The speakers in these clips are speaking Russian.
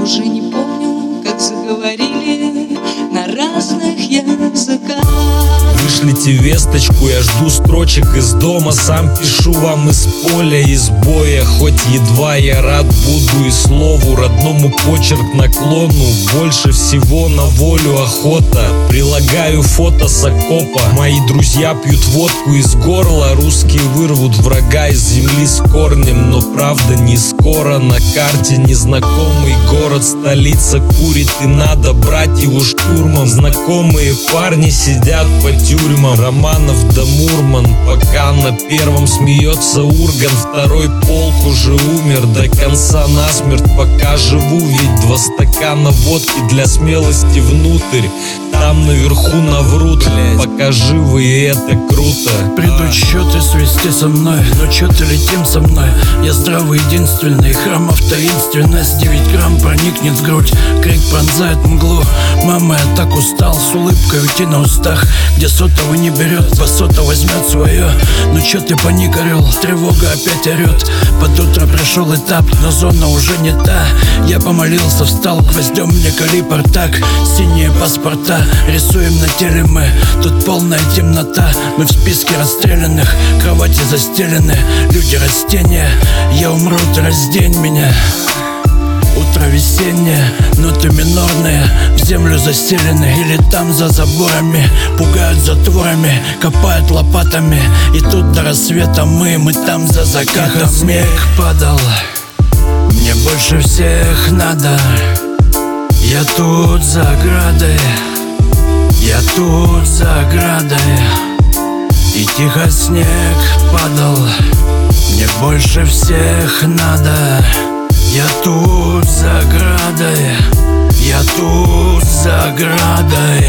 уже не помню, как заговорили на разных языках. Вышлите весточку, я жду строчек из дома. Сам пишу вам из поля, из боя. Хоть едва я рад буду и слову родному, почерк наклону. Больше всего на волю охота. Прилагаю фото с окопа. Мои друзья пьют водку из горла. Русские вырвут врага из земли с корнем. Но правда не скоро. На карте незнакомый город, столица курит, и надо брать его штурмом. Знакомые парни сидят по тюрьмам. Романов да Мурман, пока на первом смеется Урган. Второй полк уже умер до конца насмерть. Пока живу, ведь 2 стакана водки для смелости внутрь. Там наверху наврут, пока живы, и это круто. Придут счеты свести со мной, но чё ты летим со мной? Я здравый, единственный, храмов таинственность. 9 грамм проникнет в грудь, крик пронзает мглу. Мама, я так устал, с улыбкой уйти на устах. Где сотовый не берет, по сота возьмет свое. Ну чё ты паник орёл, тревога опять орёт. Под утро пришел этап, но зона уже не та. Я помолился, встал, гвоздем мне калибр так. Синие паспорта рисуем на теле мы. Тут полная темнота, мы в списке расстрелянных. Кровати застелены, люди растения. Я умру, ты раздень меня. Утро весеннее, ноты минорные, в землю заселены. Или там за заборами, пугают затворами, копают лопатами. И тут до рассвета мы там за закатом. Снег падал, мне больше всех надо. Я тут за оградой, я тут за оградой. И тихо снег падал, мне больше всех надо. Я тут за оградой, я тут за оградой.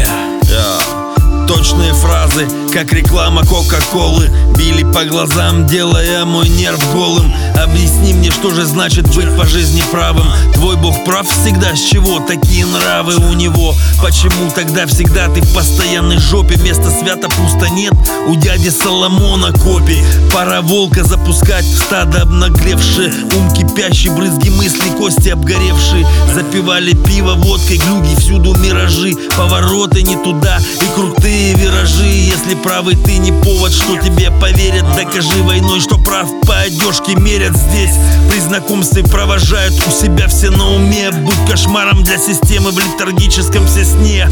Точные фразы, как реклама Кока-Колы, били по глазам, делая мой нерв голым. Объясни мне, что же значит быть по жизни правым. Твой бог прав всегда, с чего такие нравы у него? Почему тогда всегда ты в постоянной жопе? Места свято пусто нет у дяди Соломона копий. Пора волка запускать в стадо обнаглевшие. Ум кипящий, брызги мысли, кости обгоревшие. Запивали пиво водкой, глюги, всюду миражи. Повороты не туда и крутые виражи. Если правый ты, не повод, что тебе поверят. Докажи войной, что прав по одежке мерят. Здесь при знакомстве провожают у себя все на уме. Будь кошмаром для системы в летаргическом все сне.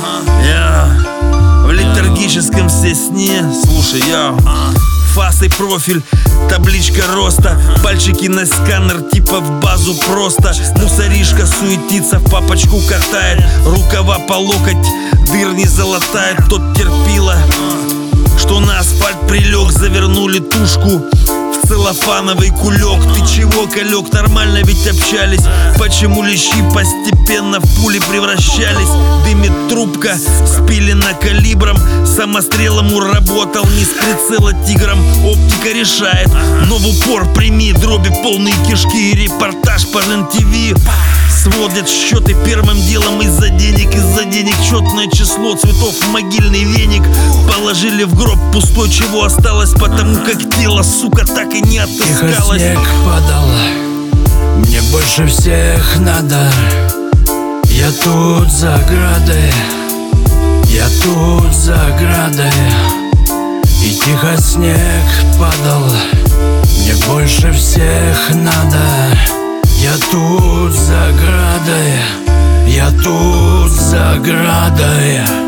В летаргическом все сне. Слушай, фас и профиль, табличка роста, пальчики на сканер, типа в базу просто. Мусоришка суетится, в папочку катает, рукава по локоть, дыр не залатает. Тот терпила, что на асфальт прилег, завернули тушку в целлофановый кулек. Ты чего, колек, нормально ведь общались? Почему лещи постепенно в пули превращались? Дымит трубка, спилена калибром, самострелом уработал, не с прицела тигром. Оптика решает, но в упор прими дроби полные кишки. И репортаж по РЕН-ТВ сводят счеты первым делом из-за денег. Из-за денег четное число цветов в могильный веник. Положили в гроб пустой, чего осталось, потому как тело, сука, так и не отыскалось. Тихо снег падал, мне больше всех надо. Я тут за оградой, я тут за оградой. И тихо снег падал, мне больше всех надо. Я тут за оградой, я тут за оградой.